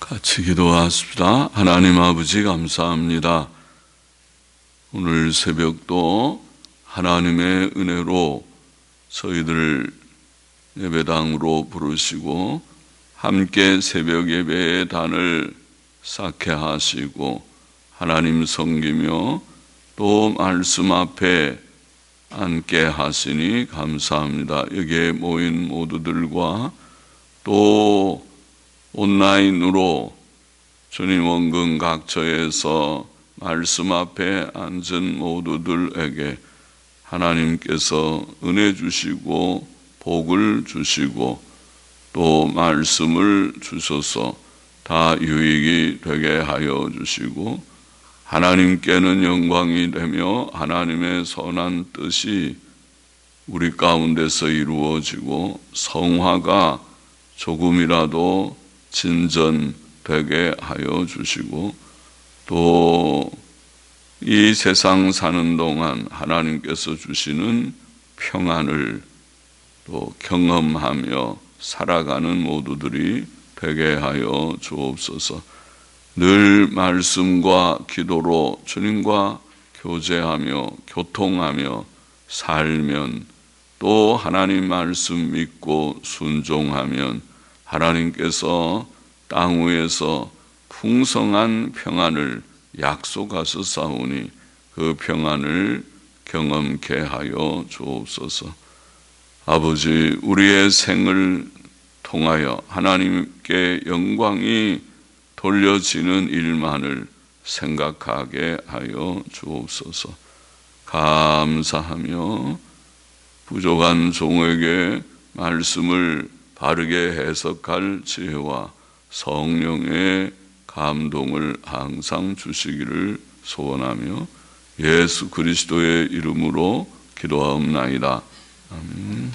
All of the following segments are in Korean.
같이 기도하십시다. 하나님 아버지 감사합니다. 오늘 새벽도 하나님의 은혜로 저희들 예배당으로 부르시고 함께 새벽 예배의 단을 쌓게 하시고 하나님 섬기며 또 말씀 앞에 앉게 하시니 감사합니다. 여기에 모인 모두들과 또 온라인으로 주님 원근 각처에서 말씀 앞에 앉은 모두들에게 하나님께서 은혜 주시고 복을 주시고 또 말씀을 주셔서 다 유익이 되게 하여 주시고 하나님께는 영광이 되며 하나님의 선한 뜻이 우리 가운데서 이루어지고 성화가 조금이라도 진전되게 하여 주시고 또 이 세상 사는 동안 하나님께서 주시는 평안을 또 경험하며 살아가는 모두들이 되게 하여 주옵소서. 늘 말씀과 기도로 주님과 교제하며 교통하며 살면 또 하나님 말씀 믿고 순종하면 하나님께서 땅 위에서 풍성한 평안을 약속하셨사오니 그 평안을 경험케 하여 주옵소서. 아버지, 우리의 생을 통하여 하나님께 영광이 돌려지는 일만을 생각하게 하여 주옵소서. 감사하며 부족한 종에게 말씀을 바르게 해석할 지혜와 성령의 감동을 항상 주시기를 소원하며 예수 그리스도의 이름으로 기도하옵나이다. 아멘.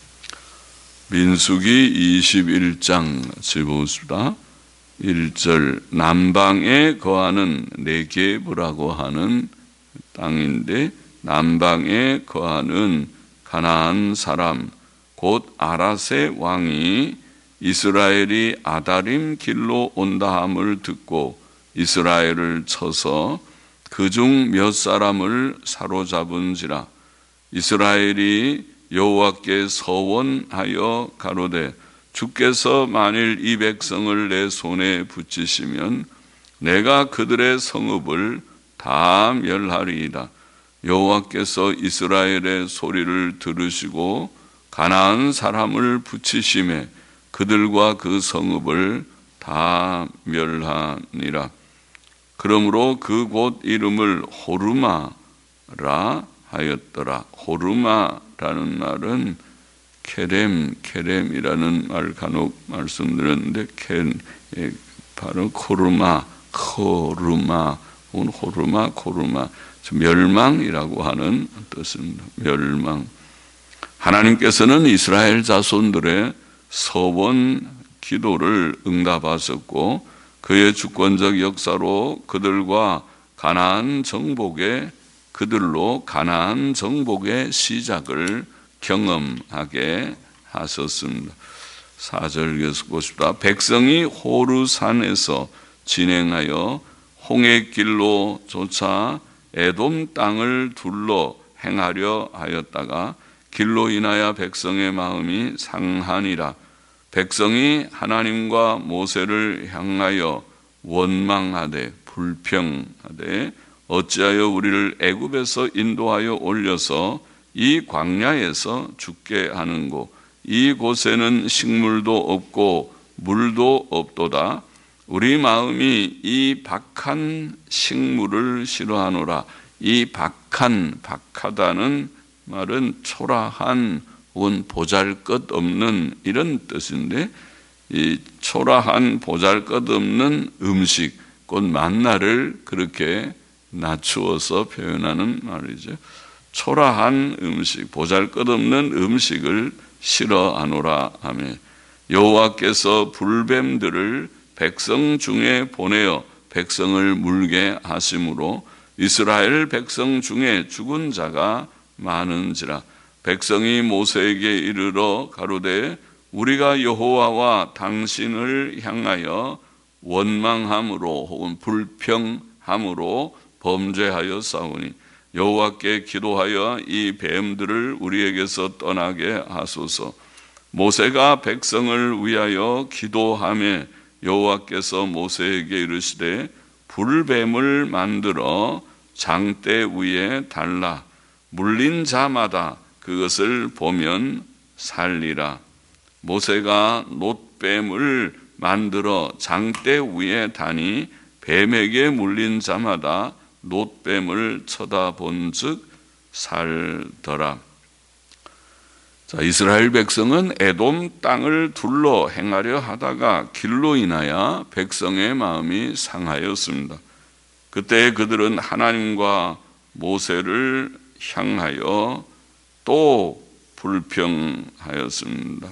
민수기 21장 보십시다. 1절 남방에 거하는 네게브라고 하는 땅인데 남방에 거하는 가나안 사람 곧 아랏의 왕이 이스라엘이 아다림 길로 온다 함을 듣고 이스라엘을 쳐서 그중 몇 사람을 사로잡은지라. 이스라엘이 여호와께 서원하여 가로되 주께서 만일 이 백성을 내 손에 붙이시면 내가 그들의 성읍을 다 멸하리이다. 여호와께서 이스라엘의 소리를 들으시고 가나안 사람을 붙이심에 그들과 그 성읍을 다 멸하니라. 그러므로 그곳 이름을 호르마라 하였더라. 호르마라는 말은 케렘이라는 말 간혹 말씀드렸는데 바로 코르마, 멸망이라고 하는 뜻입니다. 멸망. 하나님께서는 이스라엘 자손들의 서원 기도를 응답하셨고 그의 주권적 역사로 그들로 가나안 정복의 시작을 경험하게 하셨습니다. 4절 계속 보십시다. 백성이 호르산에서 진행하여 홍해 길로 쫓아 에돔 땅을 둘러 행하려 하였다가 길로 인하여 백성의 마음이 상하니라. 백성이 하나님과 모세를 향하여 원망하되 불평하되 어찌하여 우리를 애굽에서 인도하여 올려서 이 광야에서 죽게 하는고 이 곳에는 식물도 없고 물도 없도다. 우리 마음이 이 박한 식물을 싫어하노라. 이 박하다는 말은 초라한 혹은 보잘것없는 이런 뜻인데 이 초라한 보잘것없는 음식 곧 만나를 그렇게 낮추어서 표현하는 말이죠. 초라한 음식, 보잘것없는 음식을 싫어하노라 하며 여호와께서 불뱀들을 백성 중에 보내어 백성을 물게 하심으로 이스라엘 백성 중에 죽은 자가 많은지라. 백성이 모세에게 이르러 가로되 우리가 여호와와 당신을 향하여 원망함으로 혹은 불평함으로 범죄하여 싸우니 여호와께 기도하여 이 뱀들을 우리에게서 떠나게 하소서. 모세가 백성을 위하여 기도하며 여호와께서 모세에게 이르시되 불뱀을 만들어 장대 위에 달라 물린 자마다 그것을 보면 살리라. 모세가 놋뱀을 만들어 장대 위에 다니 뱀에게 물린 자마다 놋뱀을 쳐다본즉 살더라. 자, 이스라엘 백성은 에돔 땅을 둘러 행하려 하다가 길로 인하여 백성의 마음이 상하였습니다. 그때 그들은 하나님과 모세를 향하여 또 불평하였습니다.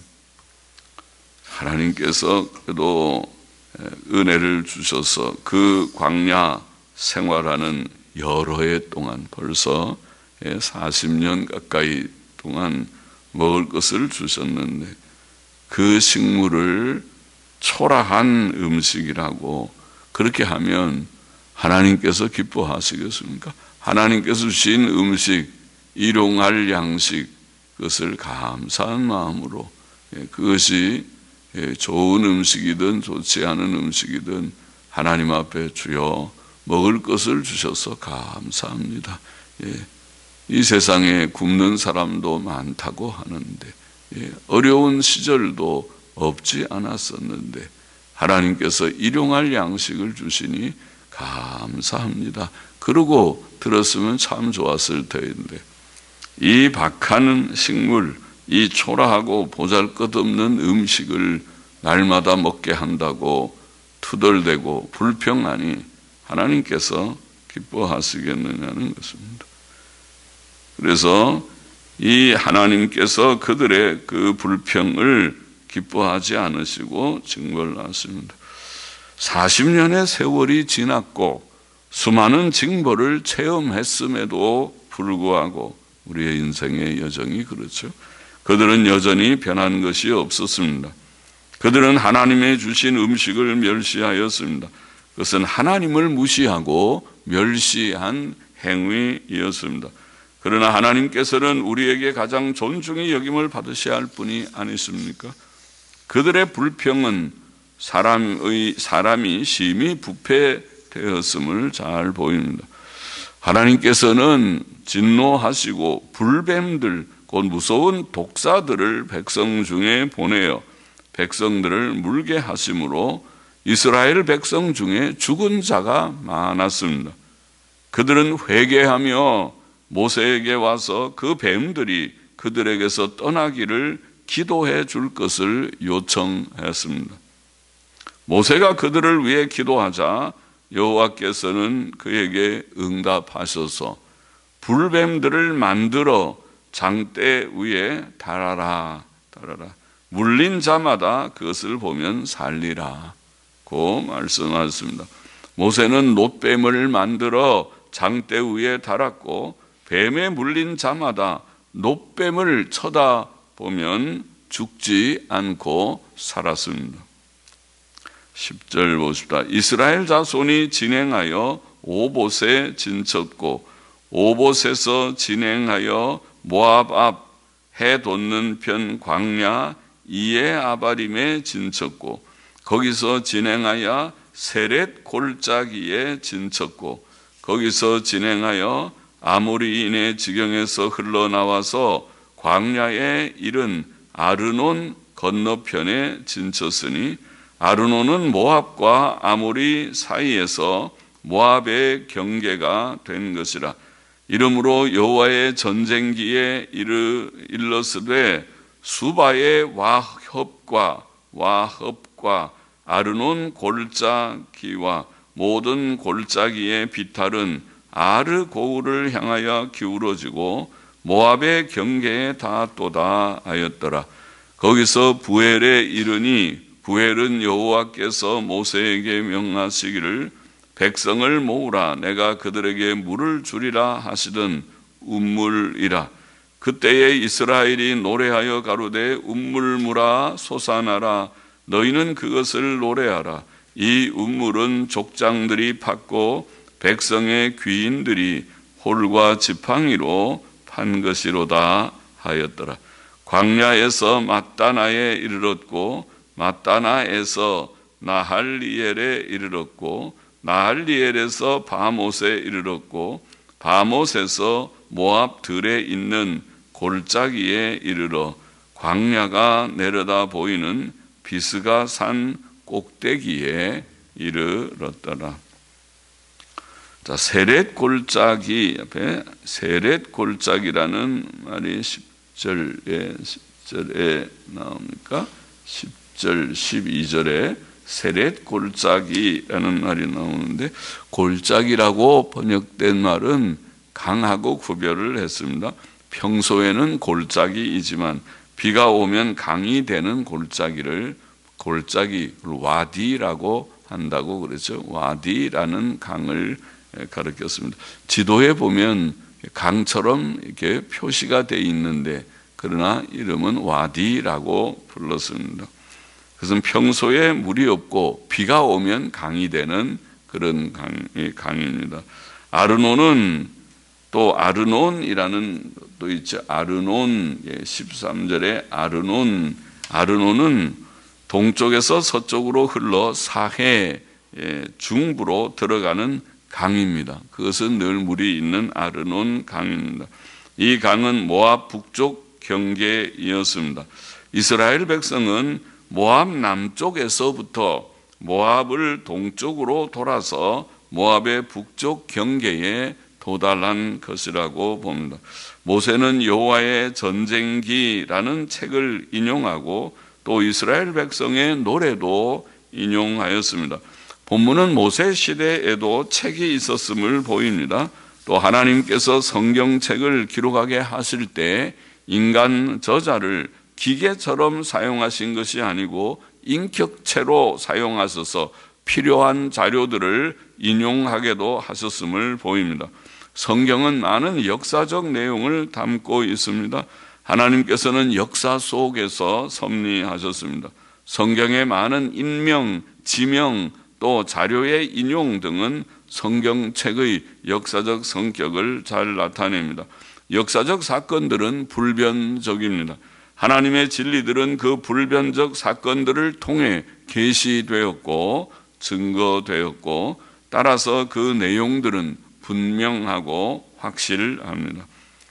하나님께서 그래도 은혜를 주셔서 그 광야 생활하는 여러 해 동안 벌써 40년 가까이 동안 먹을 것을 주셨는데 그 식물을 초라한 음식이라고 그렇게 하면 하나님께서 기뻐하시겠습니까? 하나님께서 주신 음식, 일용할 양식, 그것을 감사한 마음으로 그것이 좋은 음식이든 좋지 않은 음식이든 하나님 앞에 주여 먹을 것을 주셔서 감사합니다. 이 세상에 굶는 사람도 많다고 하는데 어려운 시절도 없지 않았었는데 하나님께서 일용할 양식을 주시니 감사합니다. 그러고 들었으면 참 좋았을 터인데 이 박하는 식물, 이 초라하고 보잘것없는 음식을 날마다 먹게 한다고 투덜대고 불평하니 하나님께서 기뻐하시겠느냐는 것입니다. 그래서 이 하나님께서 그들의 그 불평을 기뻐하지 않으시고 징벌하십니다. 40년의 세월이 지났고 수많은 징벌을 체험했음에도 불구하고 우리의 인생의 여정이 그렇죠. 그들은 여전히 변한 것이 없었습니다. 그들은 하나님의 주신 음식을 멸시하였습니다. 그것은 하나님을 무시하고 멸시한 행위였습니다. 그러나 하나님께서는 우리에게 가장 존중의 여김을 받으셔야 할 분이 아니십니까? 그들의 불평은 사람이 심히 부패되었음을 잘 보입니다. 하나님께서는 진노하시고 불뱀들, 곧 무서운 독사들을 백성 중에 보내어 백성들을 물게 하심으로 이스라엘 백성 중에 죽은 자가 많았습니다. 그들은 회개하며 모세에게 와서 그 뱀들이 그들에게서 떠나기를 기도해 줄 것을 요청했습니다. 모세가 그들을 위해 기도하자 여호와께서는 그에게 응답하셔서 불뱀들을 만들어 장대 위에 달아라. 물린 자마다 그것을 보면 살리라고 말씀하셨습니다. 모세는 놋뱀을 만들어 장대 위에 달았고 뱀에 물린 자마다 놋뱀을 쳐다보면 죽지 않고 살았습니다. 10절 보십시다. 이스라엘 자손이 진행하여 오봇에 진쳤고 오봇에서 진행하여 모압 앞 해 돋는 편 광야 이에 아바림에 진쳤고 거기서 진행하여 세렛 골짜기에 진쳤고 거기서 진행하여 아모리인의 지경에서 흘러나와서 광야에 이른 아르논 건너편에 진쳤으니 아르논은 모압과 아모리 사이에서 모압의 경계가 된 것이라. 이러므로 여호와의 전쟁기에 일러스되 수바의 와헙과 아르논 골짜기와 모든 골짜기의 비탈은 아르 고울을 향하여 기울어지고 모압의 경계에 닿았도다 하였더라. 거기서 부엘에 이르니 부엘은 여호와께서 모세에게 명하시기를 백성을 모으라 내가 그들에게 물을 주리라 하시던 운물이라. 그때에 이스라엘이 노래하여 가로되 운물물아 솟아나라 너희는 그것을 노래하라. 이 운물은 족장들이 팠고 백성의 귀인들이 홀과 지팡이로 판 것이로다 하였더라. 광야에서 마따나에 이르렀고 마따나에서 나할리엘에 이르렀고 나할리엘에서 바못에 이르렀고 바못에서 모압 들에 있는 골짜기에 이르러 광야가 내려다 보이는 비스가 산 꼭대기에 이르렀더라. 자, 세렛 골짜기 앞에 세렛 골짜기라는 말이 10절에 나옵니까? 10절, 12절에 세렛 골짜기라는 말이 나오는데, 골짜기라고 번역된 말은 강하고 구별을 했습니다. 평소에는 골짜기이지만 비가 오면 강이 되는 골짜기를 골짜기, 와디라고 한다고 그랬죠. 와디라는 강을 가르쳤습니다. 지도에 보면 강처럼 이렇게 표시가 되어 있는데, 그러나 이름은 와디라고 불렀습니다. 그것은 평소에 물이 없고 비가 오면 강이 되는 그런 강입니다. 아르논은 또 아르논이라는 또 있죠. 아르논 13절에 아르논은 동쪽에서 서쪽으로 흘러 사해 중부로 들어가는 강입니다. 그것은 늘 물이 있는 아르논 강입니다. 이 강은 모압 북쪽 경계이었습니다. 이스라엘 백성은 모압 남쪽에서부터 모압을 동쪽으로 돌아서 모압의 북쪽 경계에 도달한 것이라고 봅니다. 모세는 여호와의 전쟁기라는 책을 인용하고 또 이스라엘 백성의 노래도 인용하였습니다. 본문은 모세 시대에도 책이 있었음을 보입니다. 또 하나님께서 성경책을 기록하게 하실 때 인간 저자를 기계처럼 사용하신 것이 아니고 인격체로 사용하셔서 필요한 자료들을 인용하게도 하셨음을 보입니다. 성경은 많은 역사적 내용을 담고 있습니다. 하나님께서는 역사 속에서 섭리하셨습니다. 성경의 많은 인명, 지명, 또 자료의 인용 등은 성경책의 역사적 성격을 잘 나타냅니다. 역사적 사건들은 불변적입니다. 하나님의 진리들은 그 불변적 사건들을 통해 계시되었고 증거되었고, 따라서 그 내용들은 분명하고 확실합니다.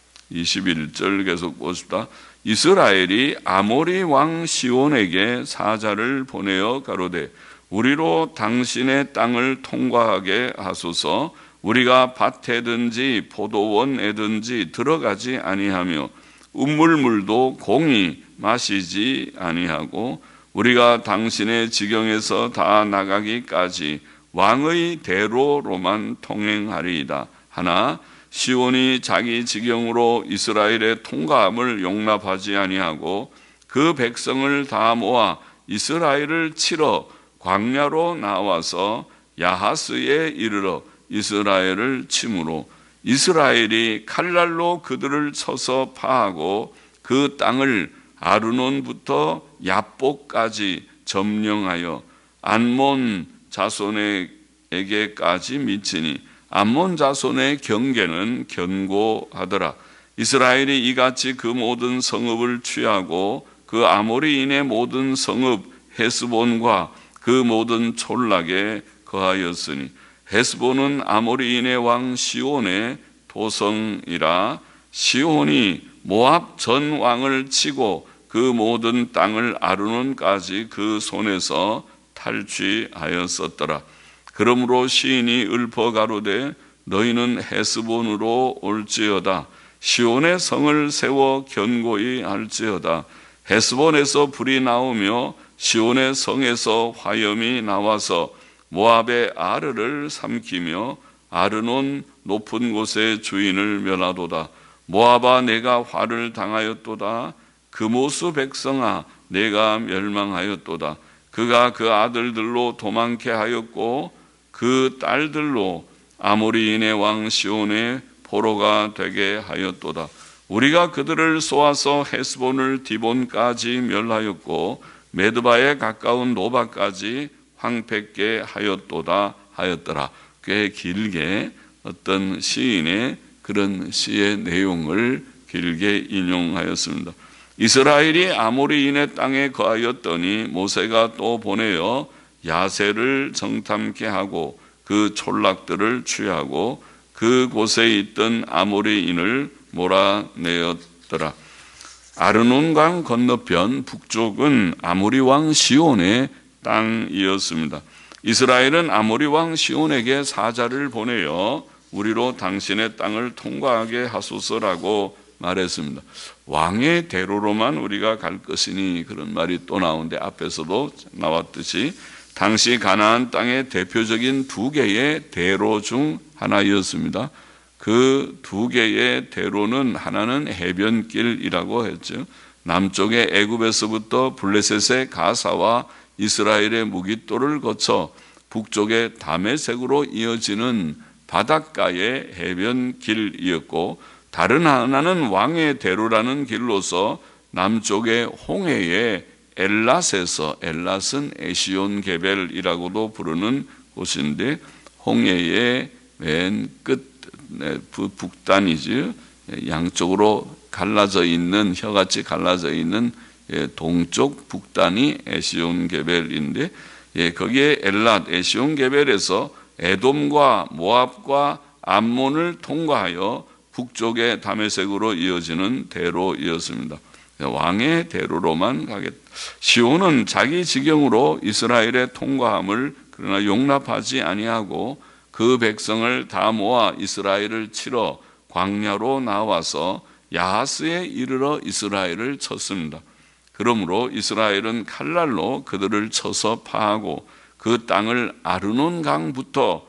21절 계속 보십시다. 이스라엘이 아모리 왕 시온에게 사자를 보내어 가로되 우리로 당신의 땅을 통과하게 하소서. 우리가 밭에든지 포도원에든지 들어가지 아니하며 우물물도 공히 마시지 아니하고 우리가 당신의 지경에서 다 나가기까지 왕의 대로로만 통행하리이다 하나 시온이 자기 지경으로 이스라엘의 통과함을 용납하지 아니하고 그 백성을 다 모아 이스라엘을 치러 광야로 나와서 야하스에 이르러 이스라엘을 치므로 이스라엘이 칼날로 그들을 쳐서 파하고 그 땅을 아르논부터 야복까지 점령하여 암몬 자손에게까지 미치니 암몬 자손의 경계는 견고하더라. 이스라엘이 이같이 그 모든 성읍을 취하고 그 아모리인의 모든 성읍 헤스본과 그 모든 촌락에 거하였으니 헤스본은 아모리인의 왕 시온의 도성이라. 시온이 모압 전 왕을 치고 그 모든 땅을 아르논까지 그 손에서 탈취하였었더라. 그러므로 시인이 읊어 가로되 너희는 헤스본으로 올지어다. 시온의 성을 세워 견고히 할지어다. 헤스본에서 불이 나오며 시온의 성에서 화염이 나와서 모압의 아르를 삼키며 아르논 높은 곳의 주인을 멸하도다. 모압아 내가 화를 당하였도다. 그모스 백성아 내가 멸망하였도다. 그가 그 아들들로 도망케 하였고 그 딸들로 아모리인의 왕 시온의 포로가 되게 하였도다. 우리가 그들을 쏘아서 헤스본을 디본까지 멸하였고 메드바에 가까운 노바까지 황폐케 하였도다 하였더라. 꽤 길게 어떤 시인의 그런 시의 내용을 길게 인용하였습니다. 이스라엘이 아모리인의 땅에 거하였더니 모세가 또 보내어 야세를 정탐케 하고 그 촌락들을 취하고 그곳에 있던 아모리인을 몰아내었더라. 아르논강 건너편 북쪽은 아모리 왕 시온의 땅이었습니다. 이스라엘은 아모리 왕 시온에게 사자를 보내어 우리로 당신의 땅을 통과하게 하소서라고 말했습니다. 왕의 대로로만 우리가 갈 것이니 그런 말이 또 나오는데 앞에서도 나왔듯이 당시 가나안 땅의 대표적인 두 개의 대로 중 하나였습니다. 그 두 개의 대로는 하나는 해변길이라고 했죠. 남쪽의 애굽에서부터 블레셋의 가사와 이스라엘의 무깃도를 거쳐 북쪽의 다메섹으로 이어지는 바닷가의 해변길이었고, 다른 하나는 왕의 대로라는 길로서 남쪽의 홍해의 엘랏에서, 엘랏은 에시온 게벨이라고도 부르는 곳인데 홍해의 맨 끝 북단이지, 양쪽으로 갈라져 있는, 혀같이 갈라져 있는 동쪽 북단이 에시온 게벨인데, 거기에 엘랏 에시온 게벨에서 에돔과 모압과 암몬을 통과하여 북쪽의 다메섹으로 이어지는 대로이었습니다. 왕의 대로로만 가겠다. 시온은 자기 지경으로 이스라엘의 통과함을 그러나 용납하지 아니하고 그 백성을 다 모아 이스라엘을 치러 광야로 나와서 야하스에 이르러 이스라엘을 쳤습니다. 그러므로 이스라엘은 칼날로 그들을 쳐서 파하고 그 땅을 아르논 강부터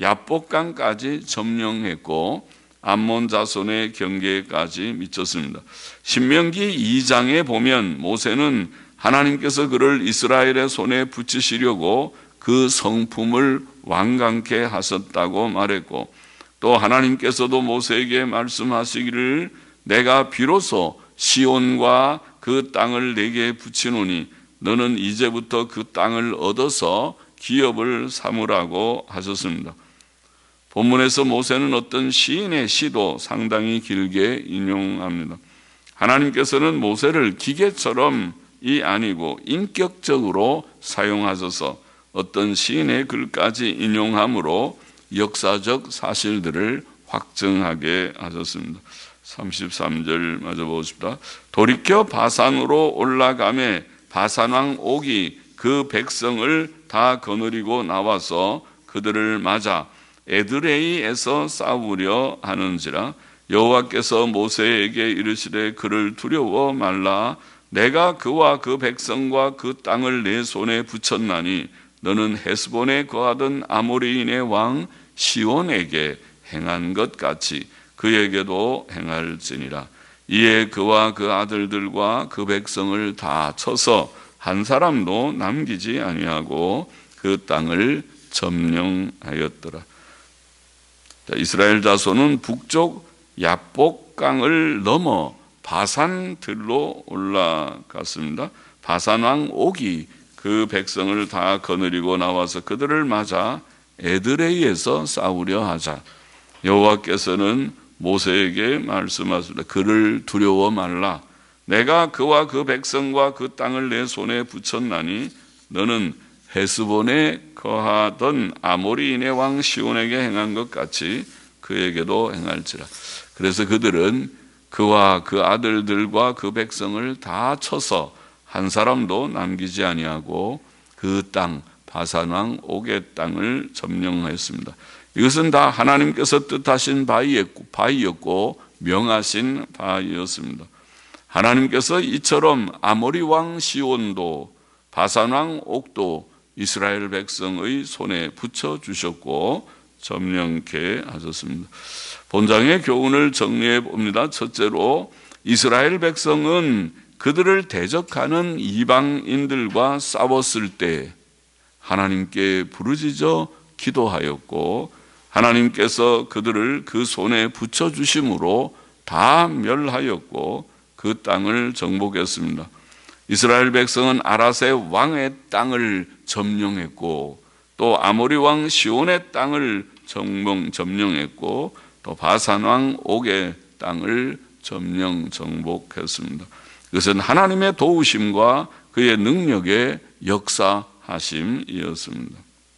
야복강까지 점령했고 암몬 자손의 경계까지 미쳤습니다. 신명기 2장에 보면 모세는 하나님께서 그를 이스라엘의 손에 붙이시려고 그 성품을 완강케 하셨다고 말했고, 또 하나님께서도 모세에게 말씀하시기를 내가 비로소 시온과 그 땅을 내게 붙이노니 너는 이제부터 그 땅을 얻어서 기업을 삼으라고 하셨습니다. 본문에서 모세는 어떤 시인의 시도 상당히 길게 인용합니다. 하나님께서는 모세를 기계처럼이 아니고 인격적으로 사용하셔서 어떤 시인의 글까지 인용함으로 역사적 사실들을 확증하게 하셨습니다. 33절 마저 보십시다. 돌이켜 바산으로 올라가매 바산왕 옥이 그 백성을 다 거느리고 나와서 그들을 맞아 에드레이에서 싸우려 하는지라. 여호와께서 모세에게 이르시되 그를 두려워 말라. 내가 그와 그 백성과 그 땅을 내 손에 붙였나니 너는 헤스본에 거하던 아모리인의 왕 시온에게 행한 것 같이 그에게도 행할지니라. 이에 그와 그 아들들과 그 백성을 다 쳐서 한 사람도 남기지 아니하고 그 땅을 점령하였더라. 이스라엘 자손은 북쪽 야복강을 넘어 바산들로 올라갔습니다. 바산왕 옥이 그 백성을 다 거느리고 나와서 그들을 맞아 에드레이에서 싸우려 하자 여호와께서는 모세에게 말씀하셨다. 그를 두려워 말라. 내가 그와 그 백성과 그 땅을 내 손에 붙였나니 너는 헤스본에 거하던 아모리인의 왕 시온에게 행한 것 같이 그에게도 행할지라. 그래서 그들은 그와 그 아들들과 그 백성을 다 쳐서 한 사람도 남기지 아니하고 그 땅 바산왕 옥의 땅을 점령하였습니다. 이것은 다 하나님께서 뜻하신 바이였고 명하신 바이었습니다. 하나님께서 이처럼 아모리 왕 시온도 바산 왕 옥도 이스라엘 백성의 손에 붙여주셨고 점령케 하셨습니다. 본장의 교훈을 정리해 봅니다. 첫째로 이스라엘 백성은 그들을 대적하는 이방인들과 싸웠을 때 하나님께 부르짖어 기도하였고 하나님께서 그들을 그 손에 붙여주심으로 다 멸하였고 그 땅을 정복했습니다. 이스라엘 백성은 아라세 왕의 땅을 점령했고 또 아모리 왕 시온의 땅을 점령했고 또 바산 왕 옥의 땅을 정복했습니다. 그것은 하나님의 도우심과 그의 능력의 역사하심이었습니다.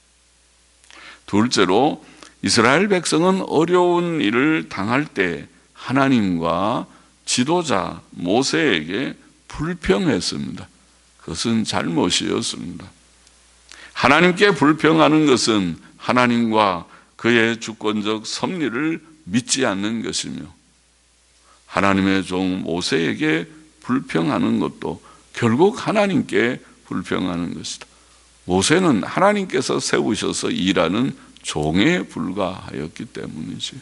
둘째로 이스라엘 백성은 어려운 일을 당할 때 하나님과 지도자 모세에게 불평했습니다. 그것은 잘못이었습니다. 하나님께 불평하는 것은 하나님과 그의 주권적 섭리를 믿지 않는 것이며 하나님의 종 모세에게 불평하는 것도 결국 하나님께 불평하는 것이다. 모세는 하나님께서 세우셔서 일하는 종에 불과하였기 때문이지.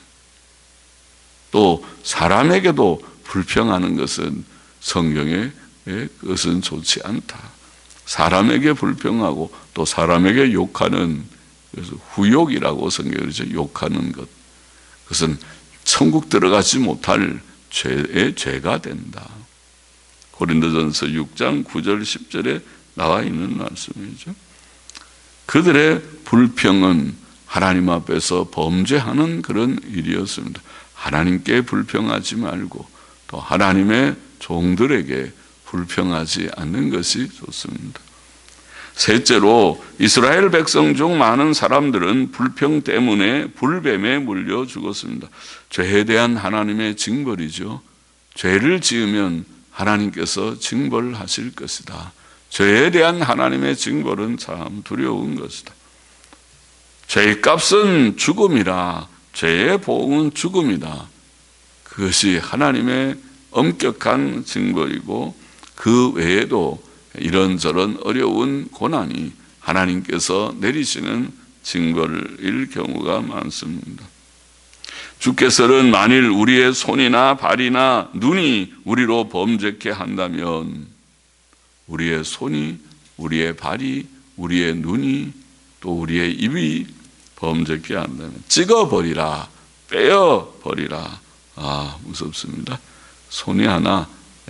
또 사람에게도 불평하는 것은 성경에 그것은 좋지 않다. 사람에게 불평하고 또 사람에게 욕하는, 그래서 후욕이라고 성경에서 욕하는 것, 그것은 천국 들어가지 못할 죄의 죄가 된다. 고린도전서 6장 9절 10절에 나와 있는 말씀이죠. 그들의 불평은 하나님 앞에서 범죄하는 그런 일이었습니다. 하나님께 불평하지 말고 또 하나님의 종들에게 불평하지 않는 것이 좋습니다. 셋째로 이스라엘 백성 중 많은 사람들은 불평 때문에 불뱀에 물려 죽었습니다. 죄에 대한 하나님의 징벌이죠. 죄를 지으면 하나님께서 징벌하실 것이다. 죄에 대한 하나님의 징벌은 참 두려운 것이다. 죄의 값은 죽음이라, 죄의 보응은 죽음이다. 그것이 하나님의 엄격한 징벌이고 그 외에도 이런저런 어려운 고난이 하나님께서 내리시는 징벌일 경우가 많습니다. 주께서는 만일 우리의 손이나 발이나 눈이 우리로 범죄케 한다면, 우리의 손이, 우리의 발이, 우리의 눈이, 또 우리의 입이 범죄케 한다면 찍어버리라, 빼어버리라. 무섭습니다. 손이 하나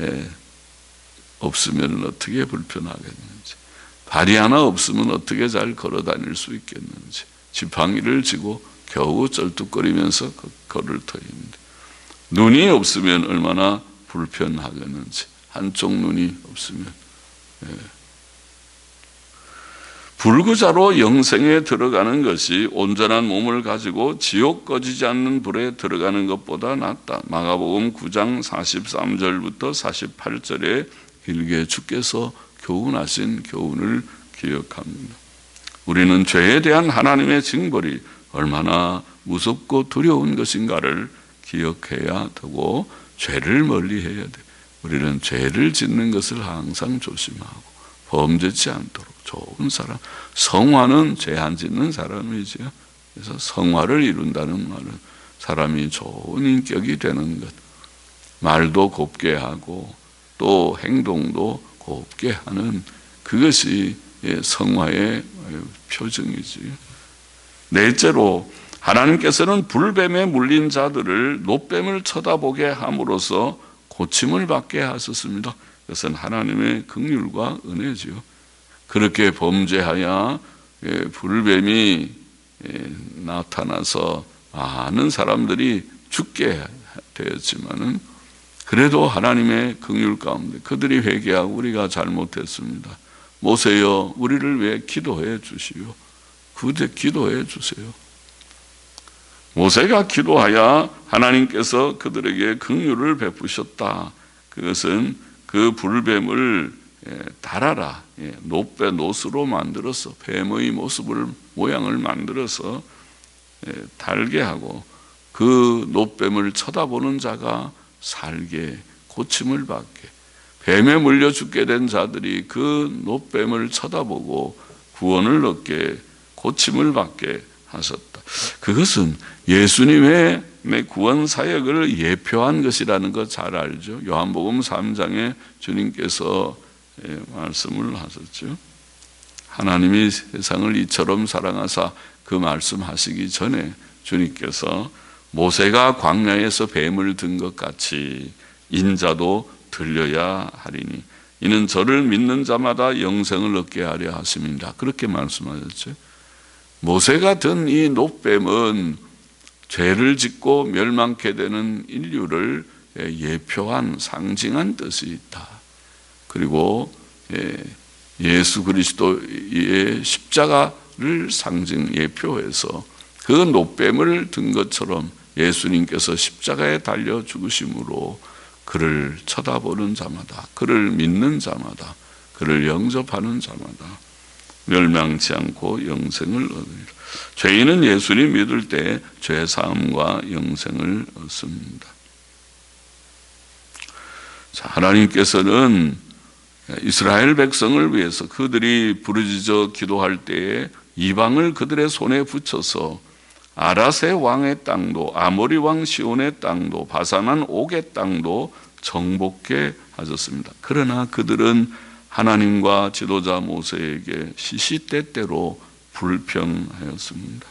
없으면 어떻게 불편하겠는지, 발이 하나 없으면 어떻게 잘 걸어 다닐 수 있겠는지, 지팡이를 쥐고 겨우 쩔뚝거리면서 걸을 터인데, 눈이 없으면 얼마나 불편하겠는지, 한쪽 눈이 없으면. 불구자로 영생에 들어가는 것이 온전한 몸을 가지고 지옥 꺼지지 않는 불에 들어가는 것보다 낫다. 마가복음 9장 43절부터 48절에 길게 주께서 교훈하신 교훈을 기억합니다. 우리는 죄에 대한 하나님의 징벌이 얼마나 무섭고 두려운 것인가를 기억해야 되고 죄를 멀리해야 돼. 우리는 죄를 짓는 것을 항상 조심하고 범죄치 않도록 좋은 사람, 성화는 죄 안 짓는 사람이지요. 그래서 성화를 이룬다는 말은 사람이 좋은 인격이 되는 것, 말도 곱게 하고 또 행동도 곱게 하는 그것이 성화의 표정이지. 넷째로 하나님께서는 불뱀에 물린 자들을 놋뱀을 쳐다보게 함으로써 고침을 받게 하셨습니다. 그것은 하나님의 긍휼과 은혜지요. 그렇게 범죄하여 불뱀이 나타나서 많은 사람들이 죽게 되었지만은 그래도 하나님의 긍휼 가운데 그들이 회개하고 우리가 잘못했습니다. 모세여 우리를 위해 기도해 주시오. 그대 기도해 주세요. 모세가 기도하여 하나님께서 그들에게 긍휼을 베푸셨다. 그것은 그 불뱀을 달아라, 놋으로 만들어서 뱀의 모양을 만들어서 달게 하고 그 놋뱀을 쳐다보는 자가 살게, 고침을 받게, 뱀에 물려 죽게 된 자들이 그 놋뱀을 쳐다보고 구원을 얻게, 고침을 받게 하셨다. 그것은 예수님의 구원 사역을 예표한 것이라는 것 잘 알죠. 요한복음 3장에 주님께서 말씀을 하셨죠. 하나님이 세상을 이처럼 사랑하사, 그 말씀하시기 전에 주님께서 모세가 광야에서 뱀을 든 것 같이 인자도 들려야 하리니 이는 저를 믿는 자마다 영생을 얻게 하려 하심입니다. 그렇게 말씀하셨죠. 모세가 든 이 놋뱀은 죄를 짓고 멸망케 되는 인류를 예표한 상징한 뜻이 있다. 그리고 예수 그리스도의 십자가를 상징 예표해서 그 놋뱀을 든 것처럼 예수님께서 십자가에 달려 죽으심으로 그를 쳐다보는 자마다, 그를 믿는 자마다, 그를 영접하는 자마다 멸망치 않고 영생을 얻으리라. 죄인은 예수님 믿을 때 죄사함과 영생을 얻습니다. 자, 하나님께서는 이스라엘 백성을 위해서 그들이 부르짖어 기도할 때에 이방을 그들의 손에 붙여서 아라세 왕의 땅도, 아모리 왕 시온의 땅도, 바산한 옥의 땅도 정복케 하셨습니다. 그러나 그들은 하나님과 지도자 모세에게 시시때때로 불평하였습니다.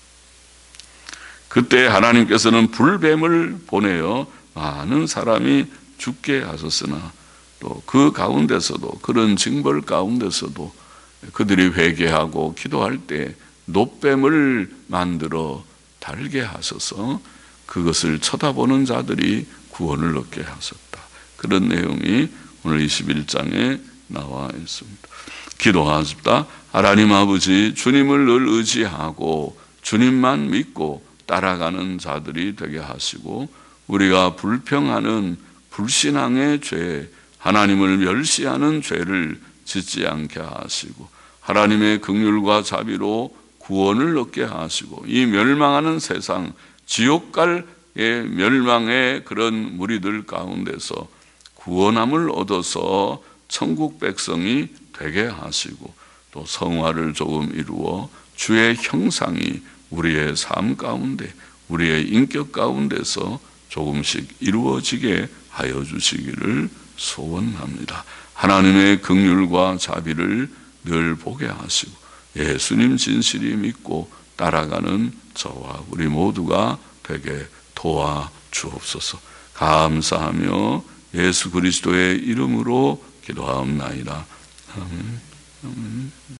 그때 하나님께서는 불뱀을 보내어 많은 사람이 죽게 하셨으나 또 그 가운데서도, 그런 징벌 가운데서도 그들이 회개하고 기도할 때 놋뱀을 만들어 달게 하셔서 그것을 쳐다보는 자들이 구원을 얻게 하셨다. 그런 내용이 오늘 21장에 나와 있습니다. 기도하십다. 하나님 아버지, 주님을 늘 의지하고 주님만 믿고 따라가는 자들이 되게 하시고, 우리가 불평하는 불신앙의 죄, 하나님을 멸시하는 죄를 짓지 않게 하시고, 하나님의 긍휼과 자비로 구원을 얻게 하시고, 이 멸망하는 세상, 지옥갈 멸망의 그런 무리들 가운데서 구원함을 얻어서 천국 백성이 되게 하시고, 또 성화를 조금 이루어 주의 형상이 우리의 삶 가운데, 우리의 인격 가운데서 조금씩 이루어지게 하여 주시기를 소원합니다. 하나님의 긍휼과 자비를 늘 보게 하시고 예수님 진실이 믿고 따라가는 저와 우리 모두가 되게 도와 주옵소서. 감사하며 예수 그리스도의 이름으로 기도하옵나이다. 아멘. 아멘.